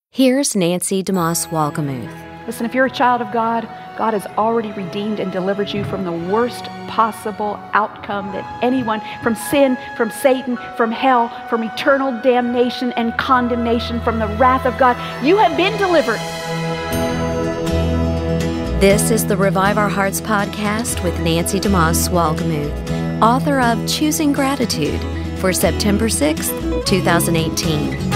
Here's Nancy DeMoss Wolgemuth. Listen, if you're a child of God, God has already redeemed and delivered you from the worst possible outcome that anyone, from sin, from Satan, from hell, from eternal damnation and condemnation, from the wrath of God. You have been delivered. This is the Revive Our Hearts podcast with Nancy DeMoss Wolgemuth, author of Choosing Gratitude for September 6th, 2018.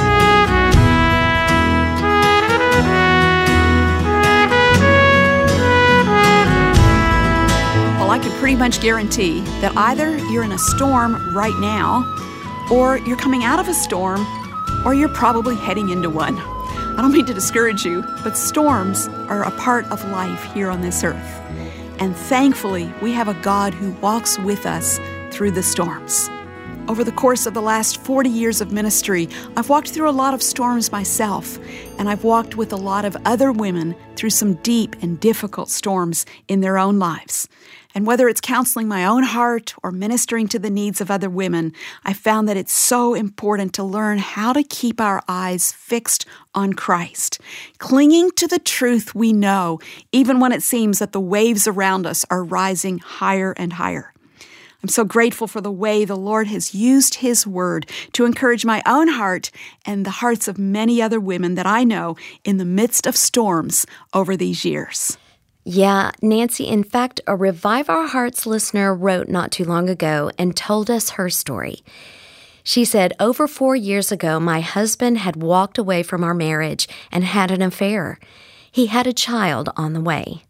I can pretty much guarantee that either you're in a storm right now, or you're coming out of a storm, or you're probably heading into one. I don't mean to discourage you, but storms are a part of life here on this earth. And thankfully, we have a God who walks with us through the storms. Over the course of the last 40 years of ministry, I've walked through a lot of storms myself, and I've walked with a lot of other women through some deep and difficult storms in their own lives. And whether it's counseling my own heart or ministering to the needs of other women, I found that it's so important to learn how to keep our eyes fixed on Christ, clinging to the truth we know, even when it seems that the waves around us are rising higher and higher. I'm so grateful for the way the Lord has used His Word to encourage my own heart and the hearts of many other women that I know in the midst of storms over these years. Yeah, Nancy, in fact, a Revive Our Hearts listener wrote not too long ago and told us her story. She said, over 4 years ago, my husband had walked away from our marriage and had an affair. He had a child on the way.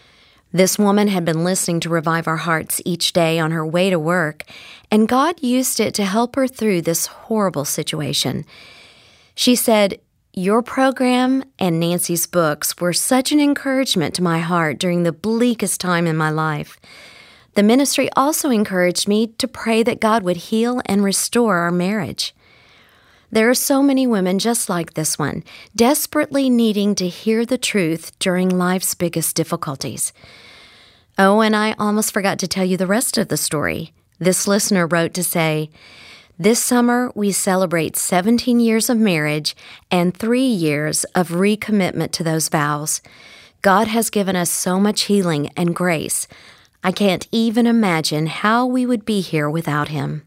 This woman had been listening to Revive Our Hearts each day on her way to work, and God used it to help her through this horrible situation. She said, "Your program and Nancy's books were such an encouragement to my heart during the bleakest time in my life. The ministry also encouraged me to pray that God would heal and restore our marriage." There are so many women just like this one, desperately needing to hear the truth during life's biggest difficulties. Oh, and I almost forgot to tell you the rest of the story. This listener wrote to say, "This summer, we celebrate 17 years of marriage and 3 years of recommitment to those vows. God has given us so much healing and grace. I can't even imagine how we would be here without Him."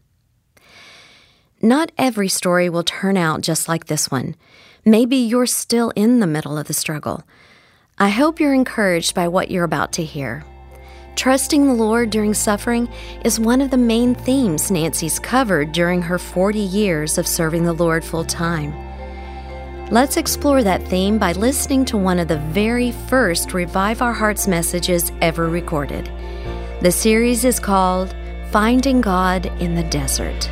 Not every story will turn out just like this one. Maybe you're still in the middle of the struggle. I hope you're encouraged by what you're about to hear. Trusting the Lord during suffering is one of the main themes Nancy's covered during her 40 years of serving the Lord full-time. Let's explore that theme by listening to one of the very first Revive Our Hearts messages ever recorded. The series is called Finding God in the Desert.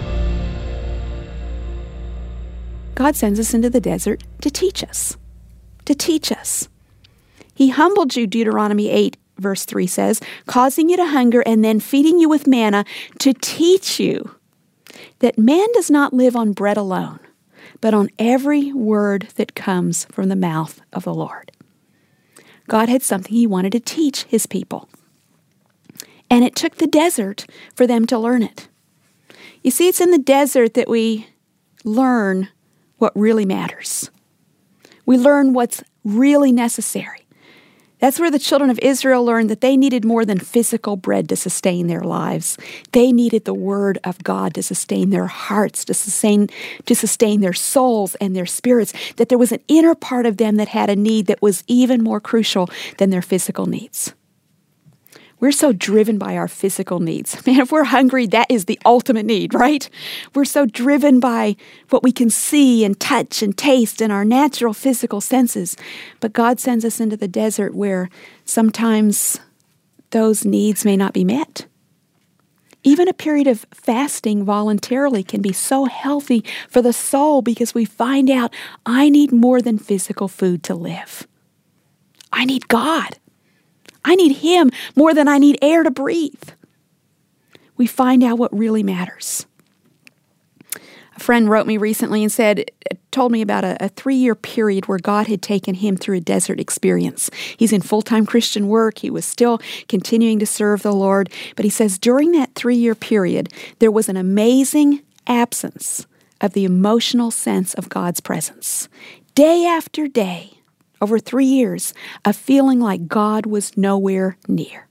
God sends us into the desert to teach us. To teach us. He humbled you, Deuteronomy 8, verse 3 says, causing you to hunger and then feeding you with manna to teach you that man does not live on bread alone, but on every word that comes from the mouth of the Lord. God had something He wanted to teach His people. And it took the desert for them to learn it. You see, it's in the desert that we learn what really matters. We learn what's really necessary. That's where the children of Israel learned that they needed more than physical bread to sustain their lives. They needed the Word of God to sustain their hearts, to sustain their souls and their spirits, that there was an inner part of them that had a need that was even more crucial than their physical needs. We're so driven by our physical needs. Man, if we're hungry, that is the ultimate need, right? We're so driven by what we can see and touch and taste in our natural physical senses. But God sends us into the desert where sometimes those needs may not be met. Even a period of fasting voluntarily can be so healthy for the soul because we find out I need more than physical food to live. I need God. I need Him more than I need air to breathe. We find out what really matters. A friend wrote me recently and told me about a 3-year period where God had taken him through a desert experience. He's in full-time Christian work. He was still continuing to serve the Lord. But he says during that 3-year period, there was an amazing absence of the emotional sense of God's presence. day after day, over 3 years, of feeling like God was nowhere near.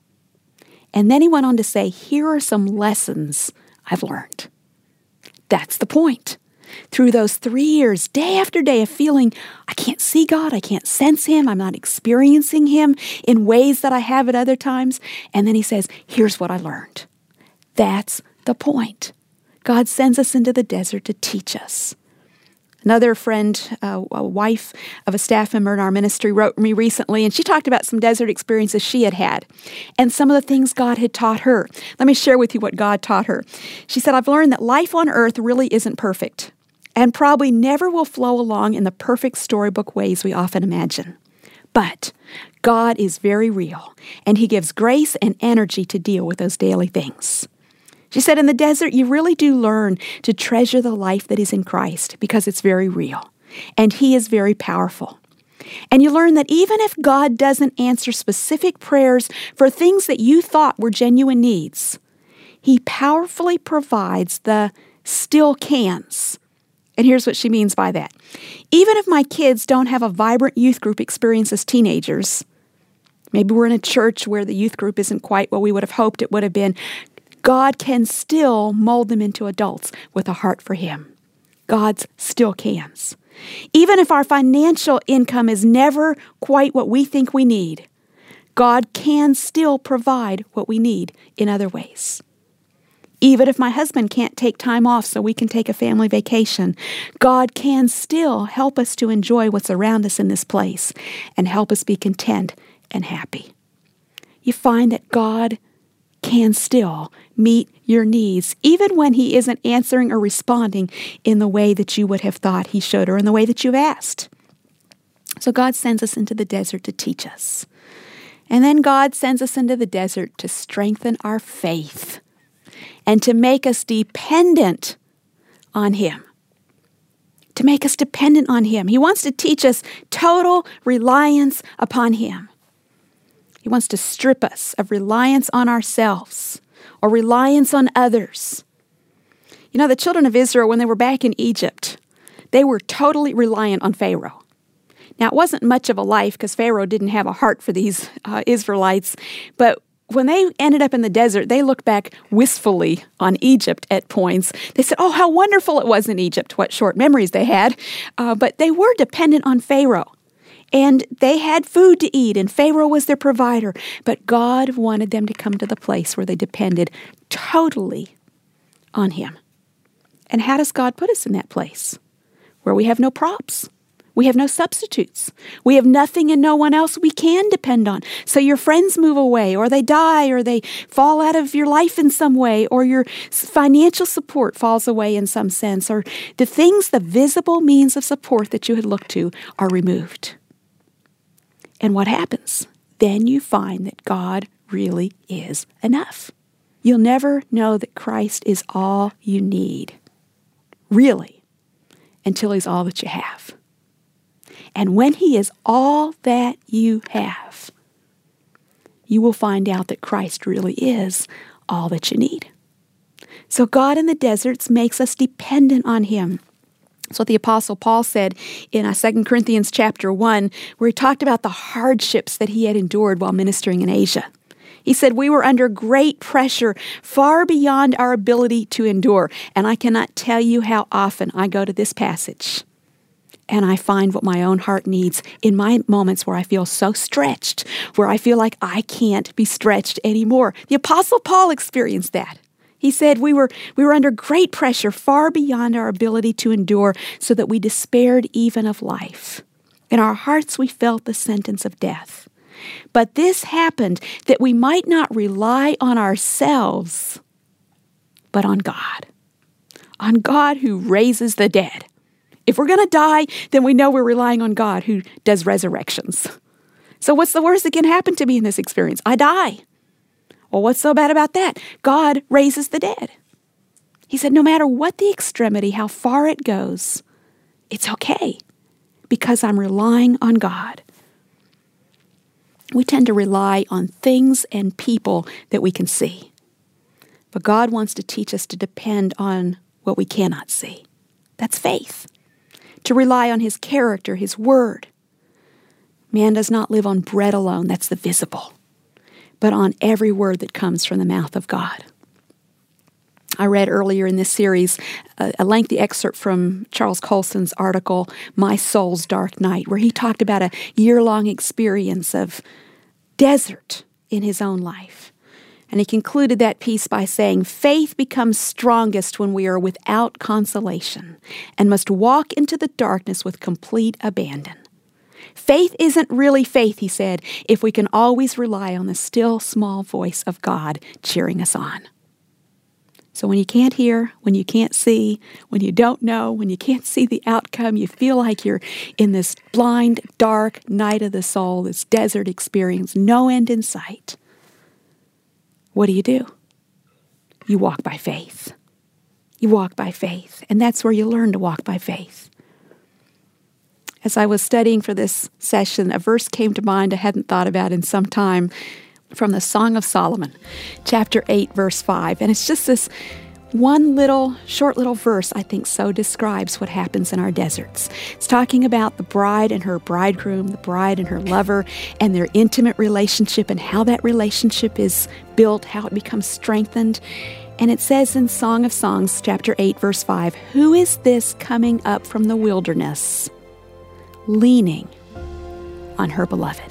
And then he went on to say, here are some lessons I've learned. That's the point. Through those 3 years, day after day of feeling, I can't see God, I can't sense him, I'm not experiencing him in ways that I have at other times. And then he says, here's what I learned. That's the point. God sends us into the desert to teach us. Another friend, a wife of a staff member in our ministry, wrote me recently, and she talked about some desert experiences she had had and some of the things God had taught her. Let me share with you what God taught her. She said, I've learned that life on earth really isn't perfect and probably never will flow along in the perfect storybook ways we often imagine. But God is very real, and he gives grace and energy to deal with those daily things. She said, in the desert, you really do learn to treasure the life that is in Christ because it's very real, and he is very powerful. And you learn that even if God doesn't answer specific prayers for things that you thought were genuine needs, he powerfully provides the still cans. And here's what she means by that. Even if my kids don't have a vibrant youth group experience as teenagers, maybe we're in a church where the youth group isn't quite what we would have hoped it would have been, God can still mold them into adults with a heart for him. God's still cans. Even if our financial income is never quite what we think we need, God can still provide what we need in other ways. Even if my husband can't take time off so we can take a family vacation, God can still help us to enjoy what's around us in this place and help us be content and happy. You find that God can still meet your needs, even when he isn't answering or responding in the way that you would have thought he should or in the way that you've asked. So God sends us into the desert to teach us. And then God sends us into the desert to strengthen our faith and to make us dependent on him. To make us dependent on him. He wants to teach us total reliance upon him. He wants to strip us of reliance on ourselves or reliance on others. You know, the children of Israel, when they were back in Egypt, they were totally reliant on Pharaoh. Now, it wasn't much of a life because Pharaoh didn't have a heart for these Israelites, but when they ended up in the desert, they looked back wistfully on Egypt at points. They said, oh, how wonderful it was in Egypt, what short memories they had. But they were dependent on Pharaoh. And they had food to eat, and Pharaoh was their provider. But God wanted them to come to the place where they depended totally on him. And how does God put us in that place? Where we have no props. We have no substitutes. We have nothing and no one else we can depend on. So your friends move away, or they die, or they fall out of your life in some way, or your financial support falls away in some sense, or the things, the visible means of support that you had looked to are removed. And what happens? Then you find that God really is enough. You'll never know that Christ is all you need, really, until he's all that you have. And when he is all that you have, you will find out that Christ really is all that you need. So God in the deserts makes us dependent on him. That's what the Apostle Paul said in 2 Corinthians chapter 1, where he talked about the hardships that he had endured while ministering in Asia. He said, we were under great pressure, far beyond our ability to endure. And I cannot tell you how often I go to this passage and I find what my own heart needs in my moments where I feel so stretched, where I feel like I can't be stretched anymore. The Apostle Paul experienced that. He said we were under great pressure, far beyond our ability to endure, so that we despaired even of life. In our hearts we felt the sentence of death. But this happened that we might not rely on ourselves, but on God who raises the dead. If we're going to die, then we know we're relying on God who does resurrections. So what's the worst that can happen to me in this experience? I die. Well, what's so bad about that? God raises the dead. He said, no matter what the extremity, how far it goes, it's okay because I'm relying on God. We tend to rely on things and people that we can see. But God wants to teach us to depend on what we cannot see. That's faith. to rely on His character, His word. Man does not live on bread alone, that's the visible, but on every word that comes from the mouth of God. I read earlier in this series a lengthy excerpt from Charles Colson's article, My Soul's Dark Night, where he talked about a year-long experience of desert in his own life. And he concluded that piece by saying, faith becomes strongest when we are without consolation and must walk into the darkness with complete abandon. Faith isn't really faith, he said, if we can always rely on the still small voice of God cheering us on. So when you can't hear, when you can't see, when you don't know, when you can't see the outcome, you feel like you're in this blind, dark night of the soul, this desert experience, no end in sight. What do? You walk by faith. You walk by faith, and that's where you learn to walk by faith. As I was studying for this session, a verse came to mind I hadn't thought about in some time, from the Song of Solomon, chapter 8, verse 5. And it's just this one short little verse I think so describes what happens in our deserts. It's talking about the bride and her bridegroom, the bride and her lover, and their intimate relationship and how that relationship is built, how it becomes strengthened. And it says in Song of Songs, chapter 8, verse 5, "Who is this coming up from the wilderness, leaning on her beloved?"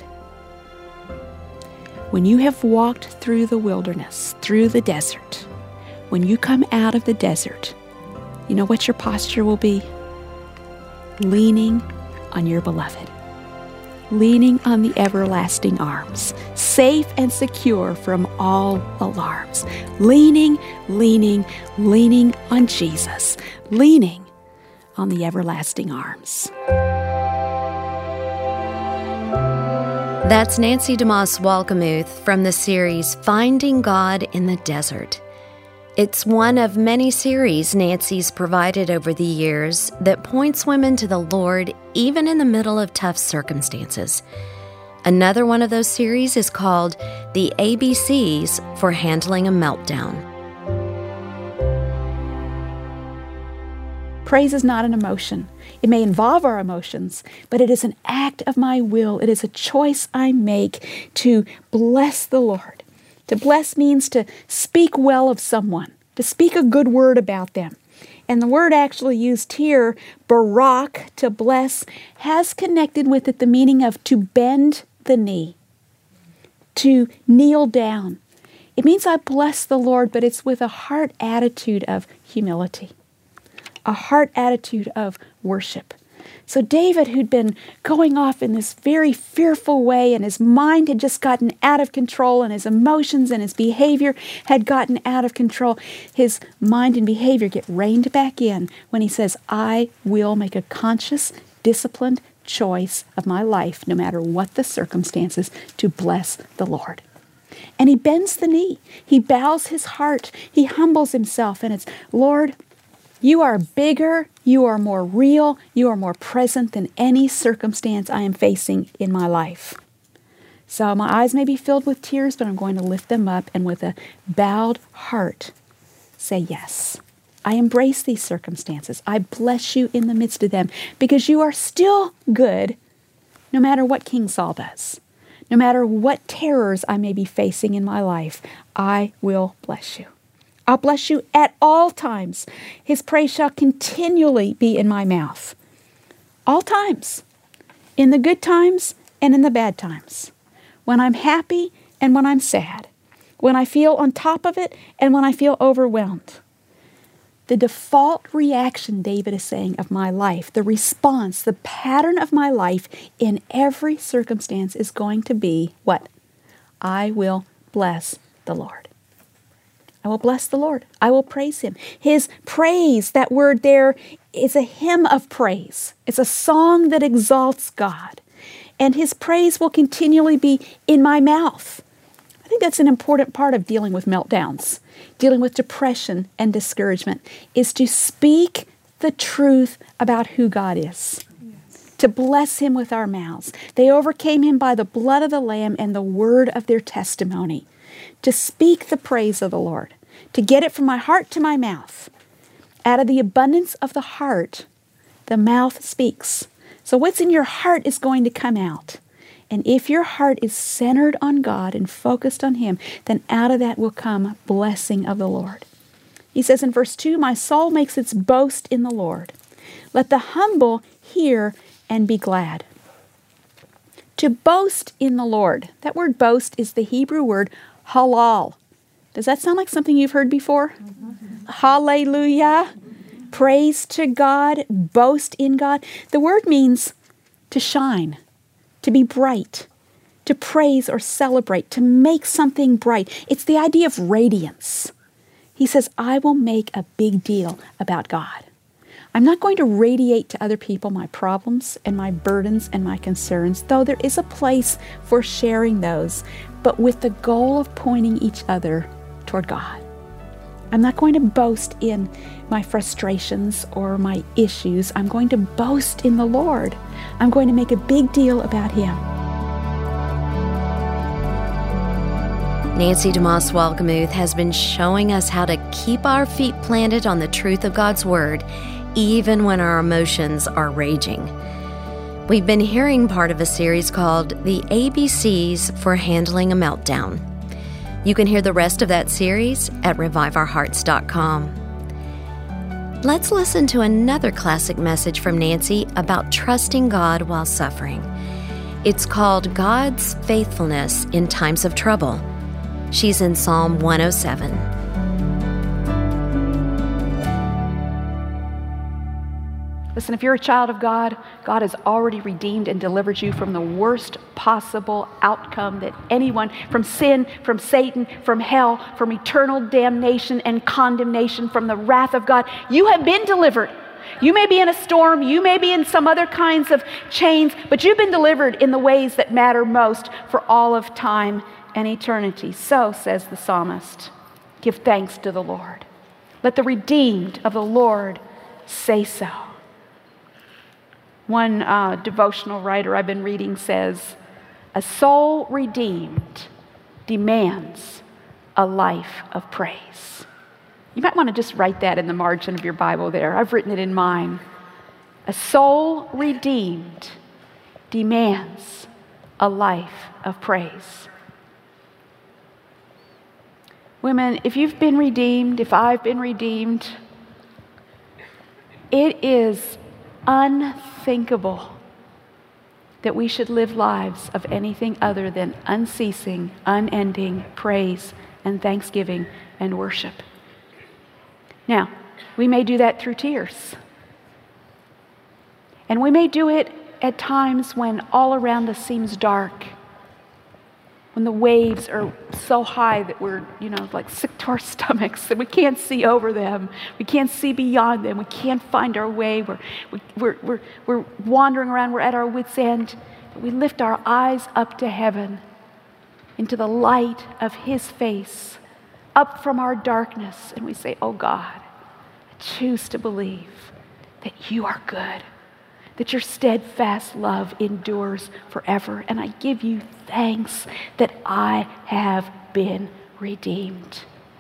When you have walked through the wilderness, through the desert, when you come out of the desert, you know what your posture will be? Leaning on your beloved. Leaning on the everlasting arms, safe and secure from all alarms. Leaning, leaning, leaning on Jesus. Leaning on the everlasting arms. That's Nancy DeMoss Wolgemuth from the series Finding God in the Desert. It's one of many series Nancy's provided over the years that points women to the Lord even in the middle of tough circumstances. Another one of those series is called The ABCs for Handling a Meltdown. Praise is not an emotion. It may involve our emotions, but it is an act of my will. It is a choice I make to bless the Lord. To bless means to speak well of someone, to speak a good word about them. And the word actually used here, barak, to bless, has connected with it the meaning of to bend the knee, to kneel down. It means I bless the Lord, but it's with a heart attitude of humility. A heart attitude of worship. So David, who'd been going off in this very fearful way, and his mind had just gotten out of control, and his emotions and his behavior had gotten out of control, his mind and behavior get reined back in when he says, I will make a conscious, disciplined choice of my life, no matter what the circumstances, to bless the Lord. And he bends the knee. He bows his heart. He humbles himself, and it's, Lord, you are bigger, you are more real, you are more present than any circumstance I am facing in my life. So my eyes may be filled with tears, but I'm going to lift them up and with a bowed heart say yes. I embrace these circumstances. I bless you in the midst of them because you are still good no matter what King Saul does. No matter what terrors I may be facing in my life, I will bless you. I'll bless you at all times. His praise shall continually be in my mouth. All times. In the good times and in the bad times. When I'm happy and when I'm sad. When I feel on top of it and when I feel overwhelmed. The default reaction, David is saying, of my life, the response, the pattern of my life in every circumstance is going to be what? I will bless the Lord. I will bless the Lord. I will praise Him. His praise, that word there, is a hymn of praise. It's a song that exalts God. And His praise will continually be in my mouth. I think that's an important part of dealing with meltdowns, dealing with depression and discouragement, is to speak the truth about who God is. To bless Him with our mouths. They overcame Him by the blood of the Lamb and the word of their testimony. To speak the praise of the Lord, to get it from my heart to my mouth. Out of the abundance of the heart, The mouth speaks. So what's in your heart is going to come out. And if your heart is centered on God and focused on Him, then out of that will come blessing of the Lord. He says in verse 2, "My soul makes its boast in the Lord. Let the humble hear and be glad." To boast in the Lord. That word boast is the Hebrew word halal. Does that sound like something you've heard before? Hallelujah. Praise to God. Boast in God. The word means to shine, to be bright, to praise or celebrate, to make something bright. It's the idea of radiance. He says, I will make a big deal about God. I'm not going to radiate to other people my problems and my burdens and my concerns, though there is a place for sharing those, but with the goal of pointing each other toward God. I'm not going to boast in my frustrations or my issues. I'm going to boast in the Lord. I'm going to make a big deal about Him. Nancy DeMoss Wolgemuth has been showing us how to keep our feet planted on the truth of God's Word, even when our emotions are raging. We've been hearing part of a series called The ABCs for Handling a Meltdown. You can hear the rest of that series at reviveourhearts.com. Let's listen to another classic message from Nancy about trusting God while suffering. It's called God's Faithfulness in Times of Trouble. She's in Psalm 107. Listen, if you're a child of God, God has already redeemed and delivered you from the worst possible outcome that anyone, from sin, from Satan, from hell, from eternal damnation and condemnation, from the wrath of God. You have been delivered. You may be in a storm, you may be in some other kinds of chains, but you've been delivered in the ways that matter most for all of time and eternity. So, says the psalmist, give thanks to the Lord. Let the redeemed of the Lord say so. One devotional writer I've been reading says, a soul redeemed demands a life of praise. You might want to just write that in the margin of your Bible there. I've written it in mine. A soul redeemed demands a life of praise. Women, if you've been redeemed, if I've been redeemed, it is unthinkable that we should live lives of anything other than unceasing, unending praise and thanksgiving and worship. Now, we may do that through tears. And we may do it at times when all around us seems dark, when the waves are so high that we're, like sick to our stomachs, that we can't see over them. We can't see beyond them. We can't find our way. We're wandering around. We're at our wits' end. But we lift our eyes up to heaven, into the light of His face, up from our darkness, and we say, oh God, I choose to believe that You are good, that Your steadfast love endures forever. And I give You thanks that I have been redeemed.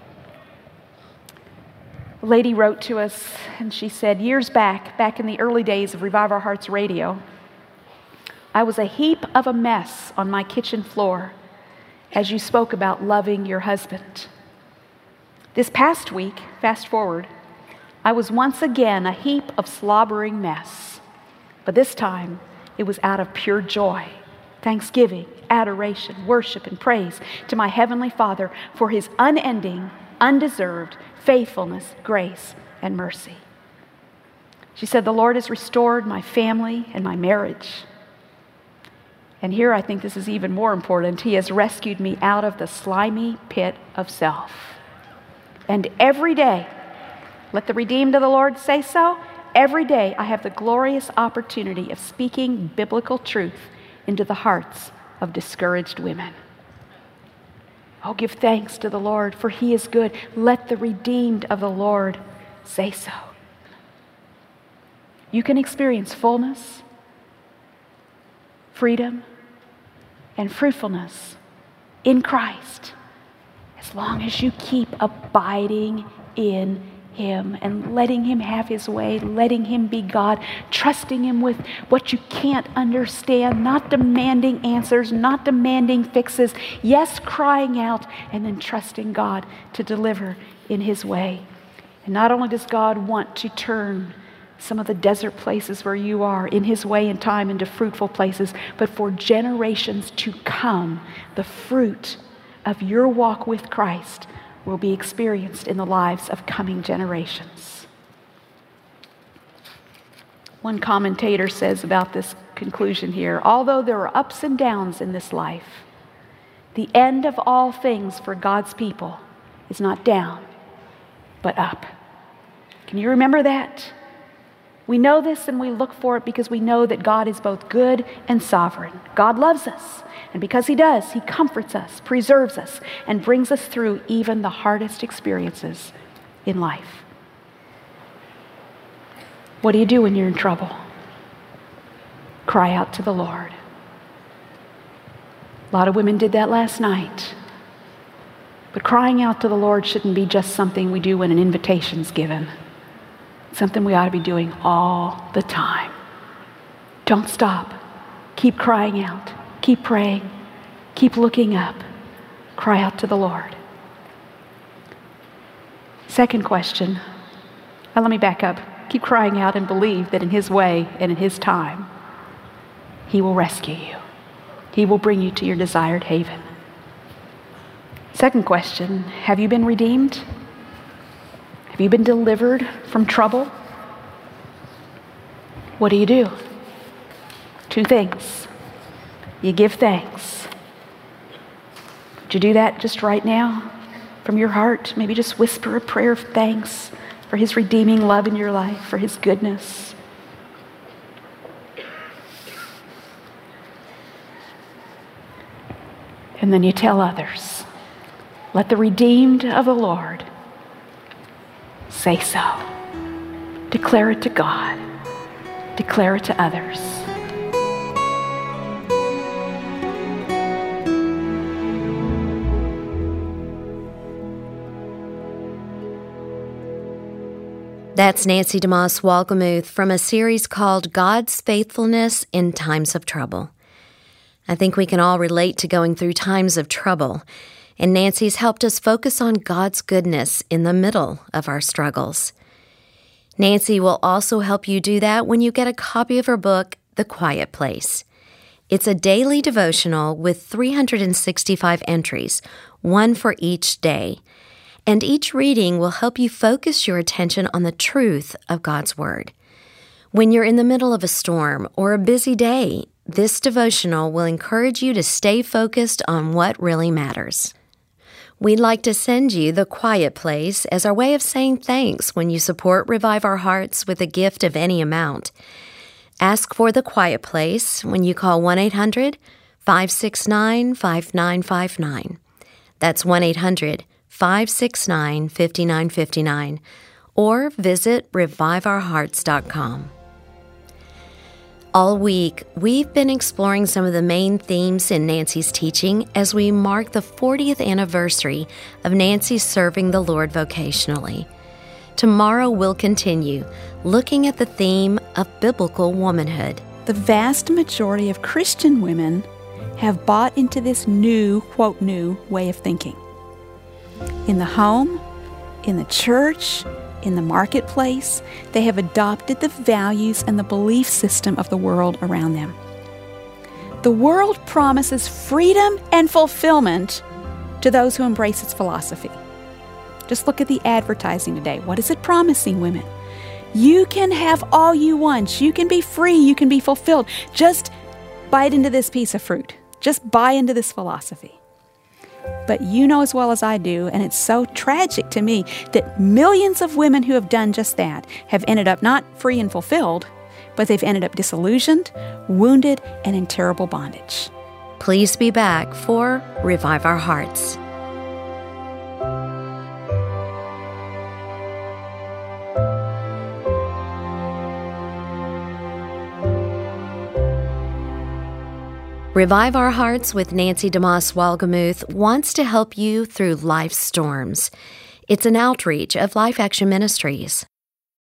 A lady wrote to us and she said, years back in the early days of Revive Our Hearts radio, I was a heap of a mess on my kitchen floor as you spoke about loving your husband. This past week, fast forward, I was once again a heap of slobbering mess. But this time, it was out of pure joy, thanksgiving, adoration, worship, and praise to my Heavenly Father for His unending, undeserved faithfulness, grace, and mercy. She said, the Lord has restored my family and my marriage. And here I think this is even more important. He has rescued me out of the slimy pit of self. And every day, let the redeemed of the Lord say so, every day I have the glorious opportunity of speaking biblical truth into the hearts of discouraged women. Oh, give thanks to the Lord, for He is good. Let the redeemed of the Lord say so. You can experience fullness, freedom, and fruitfulness in Christ as long as you keep abiding in Him and letting Him have His way, letting Him be God, trusting Him with what you can't understand, not demanding answers, not demanding fixes. Yes, crying out and then trusting God to deliver in His way. And not only does God want to turn some of the desert places where you are in His way and time into fruitful places, but for generations to come, the fruit of your walk with Christ will be experienced in the lives of coming generations. One commentator says about this conclusion here, although there are ups and downs in this life, the end of all things for God's people is not down, but up. Can you remember that? We know this and we look for it because we know that God is both good and sovereign. God loves us. And because He does, He comforts us, preserves us, and brings us through even the hardest experiences in life. What do you do when you're in trouble? Cry out to the Lord. A lot of women did that last night. But crying out to the Lord shouldn't be just something we do when an invitation's given. It's something we ought to be doing all the time. Don't stop. Keep crying out. Keep praying. Keep looking up. Cry out to the Lord. Second question. Let me back up. Keep crying out and believe that in His way and in His time, He will rescue you. He will bring you to your desired haven. Second question. Have you been redeemed? Have you been delivered from trouble? What do? Two things. You give thanks. Would you do that just right now from your heart? Maybe just whisper a prayer of thanks for His redeeming love in your life, for His goodness. And then you tell others, let the redeemed of the Lord say so. Declare it to God. Declare it to others. That's Nancy DeMoss Wolgemuth from a series called God's Faithfulness in Times of Trouble. I think we can all relate to going through times of trouble, and Nancy's helped us focus on God's goodness in the middle of our struggles. Nancy will also help you do that when you get a copy of her book, The Quiet Place. It's a daily devotional with 365 entries, one for each day. And each reading will help you focus your attention on the truth of God's Word. When you're in the middle of a storm or a busy day, this devotional will encourage you to stay focused on what really matters. We'd like to send you The Quiet Place as our way of saying thanks when you support Revive Our Hearts with a gift of any amount. Ask for The Quiet Place when you call 1-800-569-5959. That's 1-800-569-5959, or visit reviveourhearts.com. All week, we've been exploring some of the main themes in Nancy's teaching as we mark the 40th anniversary of Nancy serving the Lord vocationally. Tomorrow we'll continue looking at the theme of biblical womanhood. The vast majority of Christian women have bought into this new, quote, new way of thinking. In the home, in the church, in the marketplace, they have adopted the values and the belief system of the world around them. The world promises freedom and fulfillment to those who embrace its philosophy. Just look at the advertising today. What is it promising women? You can have all you want. You can be free. You can be fulfilled. Just bite into this piece of fruit. Just buy into this philosophy. But you know as well as I do, and it's so tragic to me, that millions of women who have done just that have ended up not free and fulfilled, but they've ended up disillusioned, wounded, and in terrible bondage. Please be back for Revive Our Hearts. Revive Our Hearts with Nancy DeMoss Wolgemuth wants to help you through life's storms. It's an outreach of Life Action Ministries.